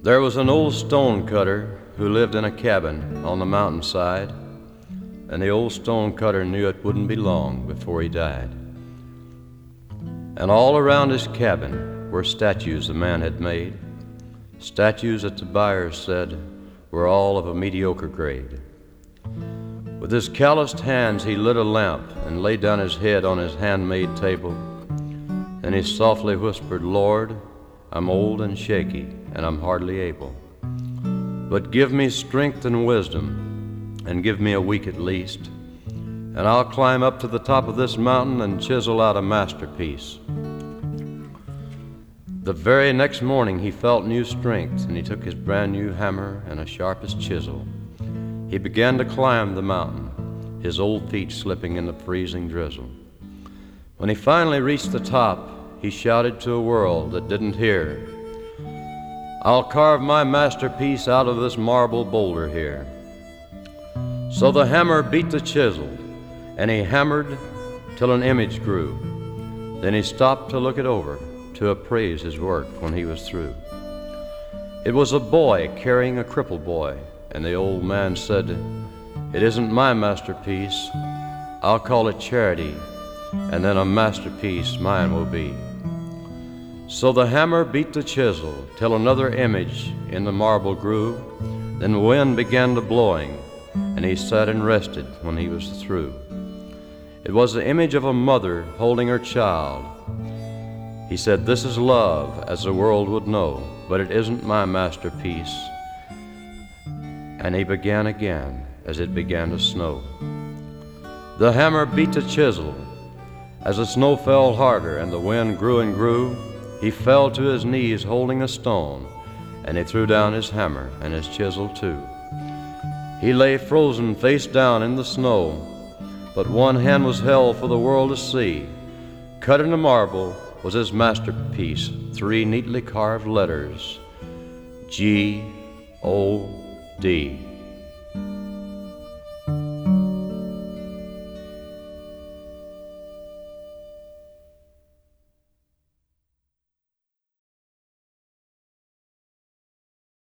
There was an old stone cutter who lived in a cabin on the mountainside, and the old stone cutter knew it wouldn't be long before he died. And all around his cabin were statues the man had made, statues that the buyers said were all of a mediocre grade. With his calloused hands he lit a lamp and laid down his head on his handmade table. Then he softly whispered, "Lord, I'm old and shaky, and I'm hardly able. But give me strength and wisdom, and give me a week at least, and I'll climb up to the top of this mountain and chisel out a masterpiece." The very next morning he felt new strength, and he took his brand new hammer and a sharpest chisel. He began to climb the mountain, his old feet slipping in the freezing drizzle. When he finally reached the top, he shouted to a world that didn't hear, "I'll carve my masterpiece out of this marble boulder here." So the hammer beat the chisel, and he hammered till an image grew. Then he stopped to look it over, to appraise his work when he was through. It was a boy carrying a crippled boy, and the old man said, "It isn't my masterpiece. I'll call it charity, and then a masterpiece mine will be." So the hammer beat the chisel till another image in the marble grew. Then the wind began to blowing, and he sat and rested when he was through. It was the image of a mother holding her child. He said, "This is love as the world would know, but it isn't my masterpiece." And he began again as it began to snow. The hammer beat the chisel. As the snow fell harder and the wind grew and grew, he fell to his knees holding a stone, and he threw down his hammer and his chisel too. He lay frozen face down in the snow, but one hand was held for the world to see. Cut in the marble was his masterpiece, 3 neatly carved letters, G-O-D.